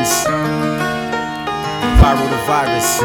Productions. Viral the virus.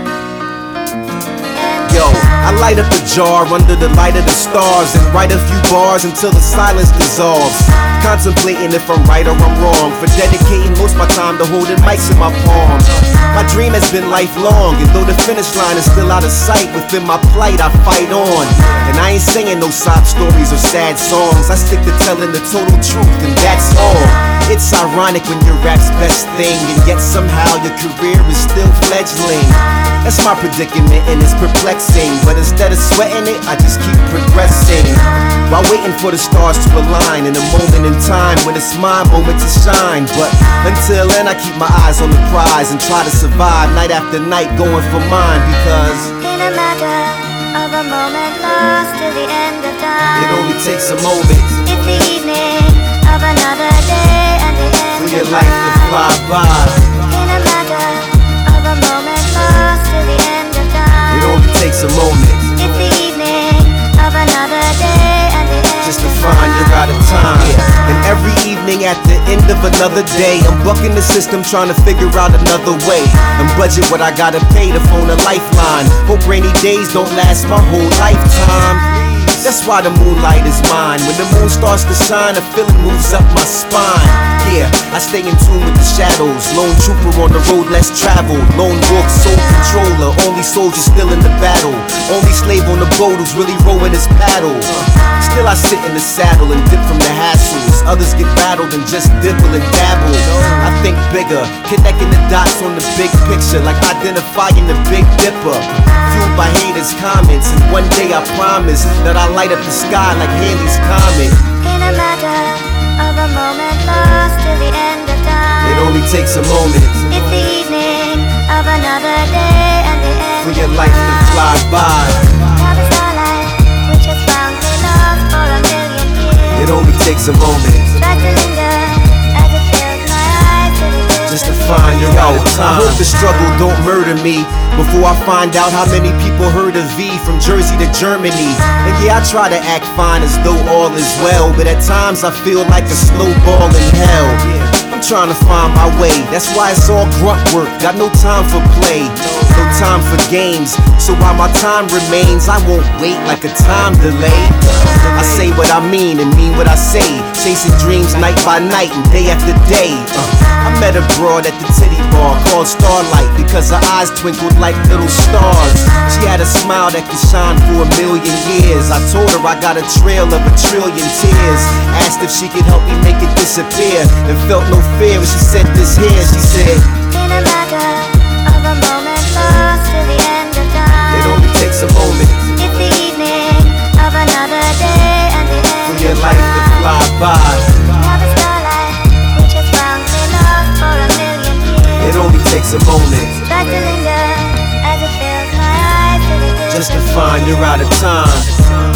Yo, I light up a jar under the light of the stars and write a few bars until the silence dissolves. Contemplating if I'm right or I'm wrong, for dedicating most my time to holding mics in my palm. My dream has been lifelong, and though the finish line is still out of sight, within my plight I fight on. And I ain't singing no sob stories or sad songs, I stick to telling the total truth, and that's all. It's ironic when your rap's best thing, and yet somehow your career is still fledgling. That's my predicament and it's perplexing, but instead of sweating it, I just keep progressing, while waiting for the stars to align in a moment in time when it's my moment to shine. But until then I keep my eyes on the prize and try to survive night after night going for mine, because in a matter of a moment lost to the end of time, it only takes a moment. It's the evening of another day and the end For your of life to fly by. In a matter of a moment lost to the end of time, It only takes a moment. It's the evening of another day and the end Just to find you're out of time. And every evening at the end of another day, I'm bucking the system trying to figure out another way, and budget what I gotta pay to phone a lifeline. Hope rainy days don't last my whole lifetime. That's why the moonlight is mine. When the moon starts to shine, a feeling moves up my spine. Yeah, I stay in tune with the shadows. Lone trooper on the road less traveled. Lone wolf, soul controller. Only soldier still in the battle. Only slave on the boat who's really rowing his paddle. Still I sit in the saddle and dip from the hassles. Others get battled and just dibble and dabble. I think bigger, connecting the dots on the big picture, like identifying the Big Dipper. Fueled by haters' comments, and one day I promise that I'll light up the sky like Halley's Comet. In a matter of a moment lost to the end of time, It only takes a moment. It's the evening of another day and the end For your life to fly by. Now the starlight, which has found me lost for a million years, It only takes a moment. tries to linger as it fills my eyes to the Just to find you're out of time. I hope the struggle don't murder me before I find out how many people heard of V from Jersey to Germany. And yeah, I try to act fine as though all is well, but at times I feel like a snowball in hell. I'm trying to find my way, that's why it's all grunt work. Got no time for play, no time for games. So while my time remains, I won't wait like a time delay. I say what I mean and mean what I say, chasing dreams night by night and day after day. I met a broad at the titty bar called Starlight because her eyes twinkled like little stars. She had a smile that could shine for a million years. I told her I got a trail of 1 trillion tears. Asked if she could help me make it disappear, and felt no fear when she said this here. She said, in a matter of a moment lost to the end of time, it only takes a moment. It's the evening of another day and the end For your life to fly by. Now the starlight, which has found me lost for a million years, It only takes a moment. tries to linger as it fills my eyes to the Just to find you're out of time.